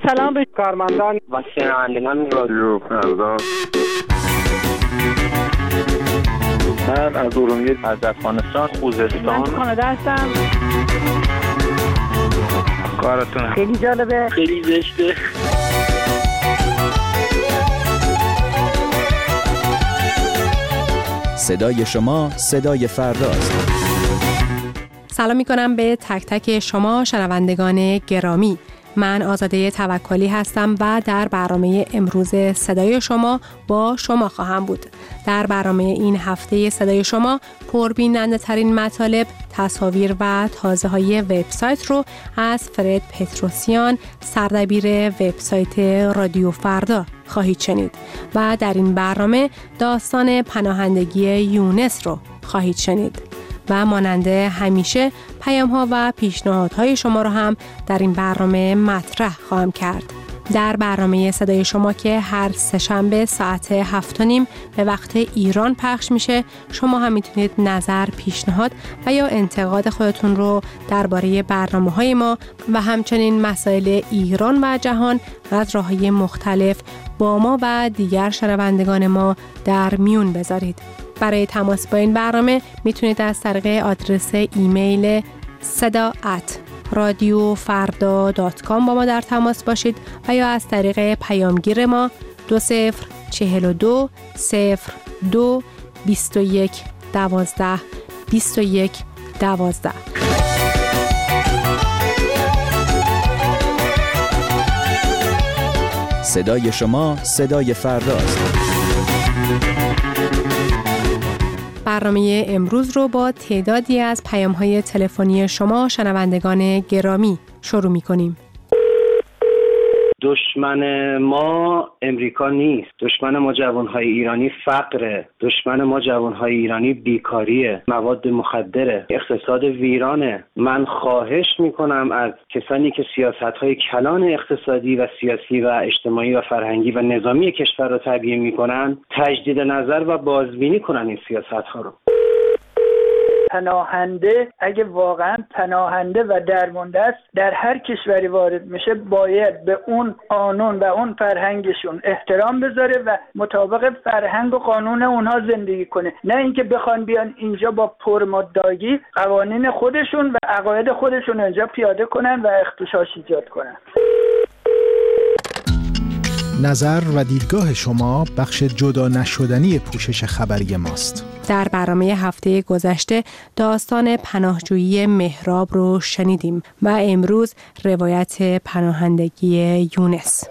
سلام به کارمندان و شنوندگان رادیو فردا. من از ارومیه، از افغانستان، خوزستان. من کانادا هستم. کارتون خیلی جالبه، خیلی زشته. صدای شما صدای فرداست. سلام می‌کنم به تک تک شما شنوندگان گرامی. من آزاده توکلی هستم و در برنامه امروز صدای شما با شما خواهم بود. در برنامه این هفته صدای شما پربیننده ترین مطالب، تصاویر و تازه های وبسایت رو از فرد پتروسیان، سردبیر وبسایت رادیو فردا خواهید شنید و در این برنامه داستان پناهندگی یونس رو خواهید شنید. و ماننده همیشه پیام‌ها و پیشنهادهای شما رو هم در این برنامه مطرح خواهم کرد. در برنامه صدای شما که هر سه‌شنبه ساعت 7:30 به وقت ایران پخش میشه، شما هم میتونید نظر، پیشنهاد و یا انتقاد خودتون رو درباره برنامه‌های ما و همچنین مسائل ایران و جهان از راه‌های مختلف با ما و دیگر شنوندگان ما در میون بذارید. برای تماس با این برنامه میتونید از طریق آدرس ایمیل sada@radiofarda.com با ما در تماس باشید و یا از طریق پیامگیر ما 2042 02 21 12 21 12. صدای شما صدای فرداست. برنامه امروز رو با تعدادی از پیام‌های تلفنی شما شنوندگان گرامی شروع می‌کنیم. دشمن ما امریکا نیست. دشمن ما جوانهای ایرانی فقره. دشمن ما جوانهای ایرانی بیکاریه، مواد مخدره، اقتصاد ویرانه. من خواهش میکنم از کسانی که سیاست‌های کلان اقتصادی و سیاسی و اجتماعی و فرهنگی و نظامی کشور را تبیین میکنن تجدید نظر و بازبینی کنن این سیاست‌ها رو. پناهنده اگه واقعا پناهنده و درمانده است در هر کشوری وارد میشه باید به اون قانون و اون فرهنگشون احترام بذاره و مطابق فرهنگ و قانون اونها زندگی کنه، نه اینکه بخوان بیان اینجا با پرمدعایی قوانین خودشون و عقاید خودشون اینجا پیاده کنن و اختشاش ایجاد کنن. نظر و دیدگاه شما بخش جدا نشدنی پوشش خبری ماست. در برنامه هفته گذشته داستان پناهجویی مهراب رو شنیدیم و امروز روایت پناهندگی یونس.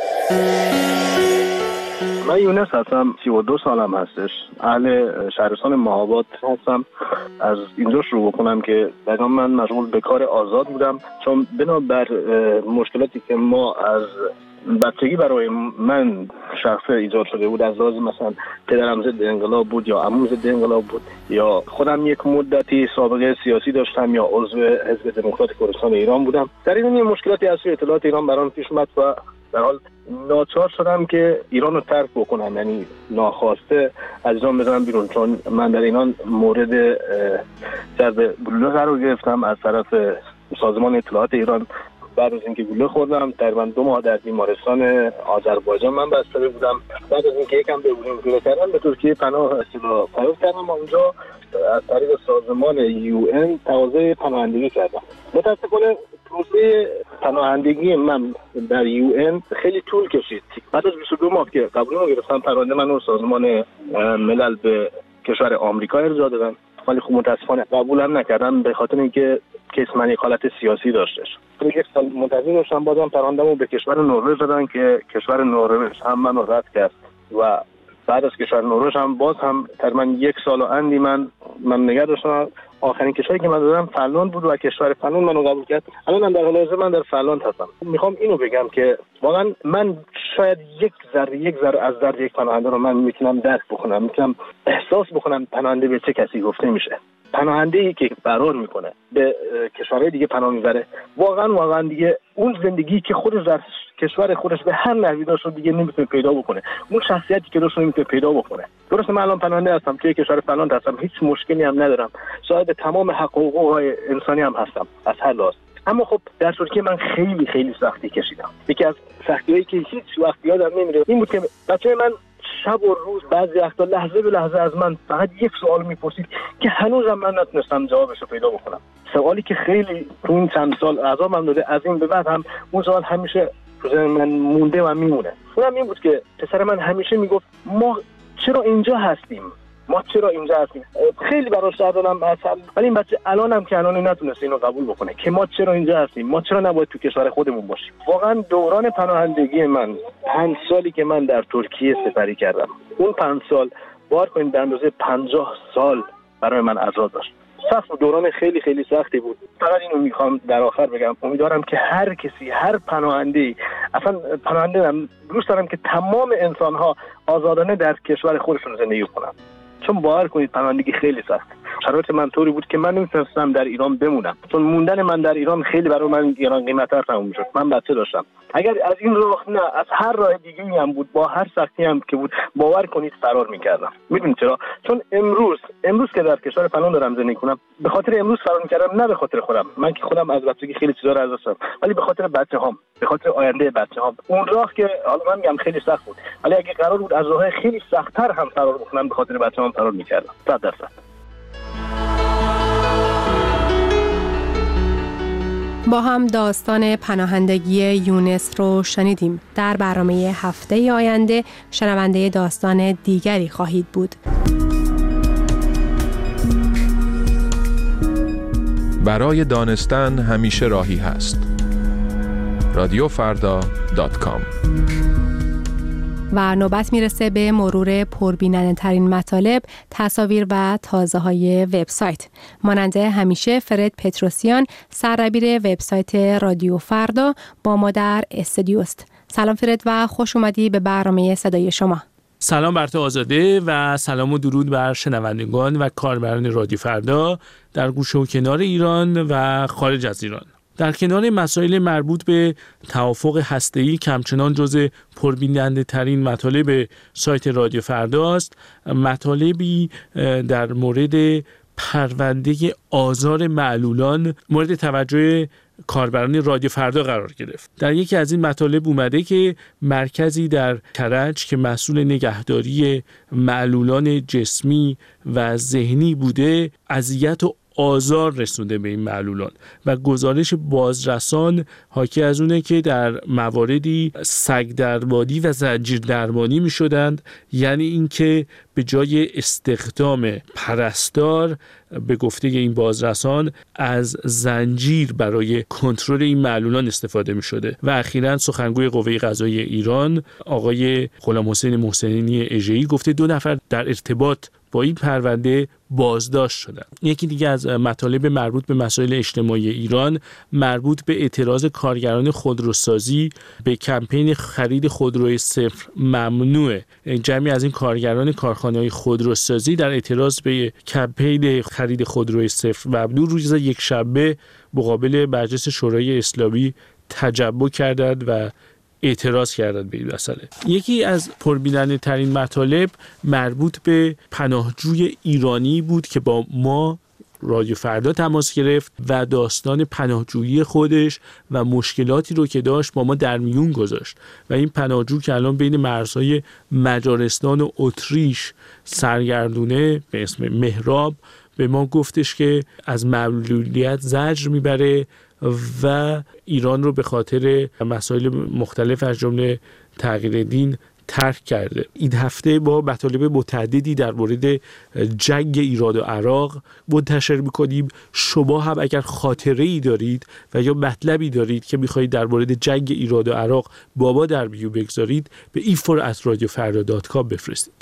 من یونس هستم، 32 سالم هستش، اهل شهرستان مهاباد هستم. از اینجا شروع بکنم که دقیقا من مشغول به کار آزاد بودم، چون بنابر مشکلاتی که ما از بچگی برای من شخص ایجاد شده بود، از لحاظ مثلا پدرم ضد انقلاب بود یا عموم ضد انقلاب بود یا خودم یک مدتی سابقه سیاسی داشتم یا عضو حزب دموکرات کردستان ایران بودم، در این مشکلاتی از اطلاعات ایران برام پیش اومد و در حال ناچار شدم که ایران رو ترک بکنم، یعنی ناخواسته از ایران بزنم بیرون، چون من در ایران مورد جذب گلوله قرار گرفتم از طرف سازمان اطلاعات ایران. بعد از اینکه گلوله خوردم تقریبا 2 ماه در بیمارستان آذربایجان من بستری بودم. بعد از اینکه یکم گلوله کردم به ترکیه پناه کردم. اونجا از طریق سازمان UN تقاضای پناهندگی کردم. متاسفانه پروسه پناهندگی من در UN خیلی طول کشید. بعد از 22 ماه که قبولم گرفتم، پرونده من رو سازمان ملل به کشور آمریکا ارجاع دادن، ولی خب متاسفانه قبولم نکردم به خاطر اینکه کیس من یک حالت سیاسی داشتش. یک سال منتظر داشتم، بازم پرونده‌مو به کشور نروژ دادن که کشور نروژ هم منو رد کرد و بعد از کشور نروژ هم باز هم تقریبا 1 سال و اندی من نگه داشتم. آخرین کشوری که من دادم فنلاند بود و کشور فنلاند منو قبول کرد. الان در حال حاضر من در فنلاند هستم. میخوام اینو بگم که واقعا من شاید یک ذره از درد یک پناهنده رو من میتونم درک بکنم، میتونم احساس بکنم پناهنده به چه کسی گفته میشه. پناهنده‌ای که فرار میکنه به کشورهای دیگه پناه میبره، واقعا دیگه اون زندگی که خودش در کشور خودش به هر نحوی داشت دیگه نمیتونه پیدا بکنه، اون شخصیتی که داشت نمیتونه پیدا بکنه. درسته من الان پناهنده هستم، توی کشور فنلاند هستم، هیچ مشکلی هم ندارم، صاحب تمام حقوق‌های انسانی هم هستم از هر لحاظ، اما خب در ترکیه من خیلی خیلی سختی کشیدم. یکی از سختی‌هایی که هیچ وقت یادم نمیره این بود که بچه‌ی من شب و روز بعضی وقتا لحظه به لحظه از من فقط یک سوال میپرسید که هنوزم من نتونستم جوابش رو پیدا بکنم. سوالی که خیلی تو این چند سال عذابم داده، از این به بعد هم اون سوال همیشه تو ذهن من مونده و میمونه. اونم این بود که پسر من همیشه میگفت ما چرا اینجا هستیم؟ خیلی براش دردم اصلا، ولی این بچه الانم که الان نتونسته اینو قبول بکنه که ما چرا اینجا هستیم، ما چرا نباید تو کشور خودمون باشیم. واقعا دوران پناهندگی من 5 سالی که من در ترکیه سپری کردم، اون 5 سال بار کنید به اندازه 50 سال برای من عذاب داشت. سخت و دوران خیلی خیلی سختی بود. فقط اینو میخوام در آخر بگم، امیدوارم که هر کسی، هر پناهنده، اصلا پناهنده هم دوست دارم که تمام انسان‌ها آزادانه در کشور خودشون زندگی کنن، چون باور کنید پناهندگی خیلی سخت. شرایط من طوری بود که من نمی‌تونستم در ایران بمونم، چون موندن من در ایران خیلی برای من ایران قیمت‌تر تموم شد. من بچه داشتم. اگر از این راه نه، از هر راه دیگه‌ای هم بود، با هر سختی هم که بود، باور کنید فرار می‌کردم. می‌دونید چرا؟ چون امروز که در کشور پناه دارم زندگی کنم، به خاطر امروز فرار می‌کردم، نه به خاطر خودم. من که خودم از بچگی خیلی چیزا رو از دست دادم، ولی به خاطر بچه‌هام، به خاطر آینده بچه‌هام. اون راه که حالا من میگم خیلی سخت بود، ولی اگه قرار بود از راه خیلی سخت‌تر هم فرار بکنم، به خاطر بچه‌هام فرار می‌کردم. 100%. با هم داستان پناهندگی یونس رو شنیدیم. در برنامه هفته آینده شنونده داستان دیگری خواهید بود. برای دانستن همیشه راهی هست. رادیوفردا.com. و نوبت میرسه به مرور پربیننده ترین مطالب، تصاویر و تازه های وبسایت. مانند همیشه فرد پتروسیان، سردبیر وبسایت رادیو فردا، با ما در استودیوست. سلام فرد و خوش اومدی به برنامه صدای شما. سلام بر تو آزاده و سلام و درود بر شنوندگان و کاربران رادیو فردا در گوشه و کنار ایران و خارج از ایران. در کنار مسائل مربوط به توافق هسته‌ای که همچنان جزء پربیننده ترین مطالب سایت رادیو فردا است، مطالبی در مورد پرونده آزار معلولان مورد توجه کاربران رادیو فردا قرار گرفت. در یکی از این مطالب اومده که مرکزی در کرج که مسئول نگهداری معلولان جسمی و ذهنی بوده، اذیت و آزار رسونده به این معلولان و گزارش بازرسان حاکی از اونه که در مواردی سگ دربانی و زنجیر دربانی می شدند، یعنی اینکه به جای استخدام پرستار به گفته این بازرسان از زنجیر برای کنترل این معلولان استفاده می شده. و اخیراً سخنگوی قوه قضاییه ایران آقای غلام حسین محسنی اژه‌ای گفته 2 نفر در ارتباط با این پرونده بازداشت شدند. یکی دیگه از مطالب مربوط به مسائل اجتماعی ایران مربوط به اعتراض کارگران خودروسازی به کمپین خرید خودروی صفر ممنوعه. جمعی از این کارگران کارخانه‌های خودروسازی در اعتراض به کمپین خرید خودروی صفر ممنوع روز یکشنبه مقابل مجلس شورای اسلامی تجمع کردند و اعتراض کردند به این مسئله. یکی از پربیننده ترین مطالب مربوط به پناهجوی ایرانی بود که با ما رادیو فردا تماس گرفت و داستان پناهجویی خودش و مشکلاتی رو که داشت با ما در میون گذاشت. و این پناهجو که الان بین مرزهای مجارستان و اتریش سرگردونه به اسم مهراب به ما گفتش که از معلولیت زجر میبره و ایران رو به خاطر مسائل مختلف از جمله تغییر دین ترک کرده. این هفته با مطالب متعددی در مورد جنگ ایران و عراق منتشر میکنیم. شما هم اگر خاطره‌ای دارید و یا مطلبی دارید که میخواهید در مورد جنگ ایران و عراق با ما در میون بگذارید، به info@radiofarda.com بفرستید.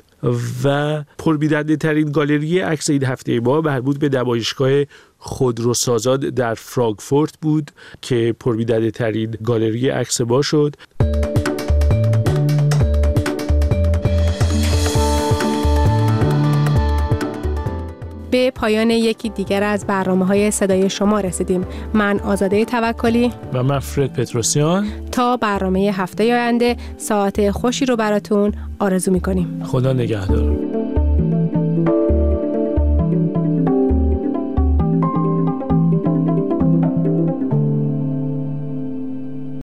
و پربیننده ترین گالری عکس این هفته ما مربوط به نمایشگاه خودروسازان در فرانکفورت بود که پربیننده ترین گالری عکس ما شد. به پایان یکی دیگر از برنامه‌های صدای شما رسیدیم. من آزاده توکلی و من فرد پتروسیان تا برنامه هفته آینده ساعت خوشی رو براتون آرزو می‌کنیم. خدا نگهدار.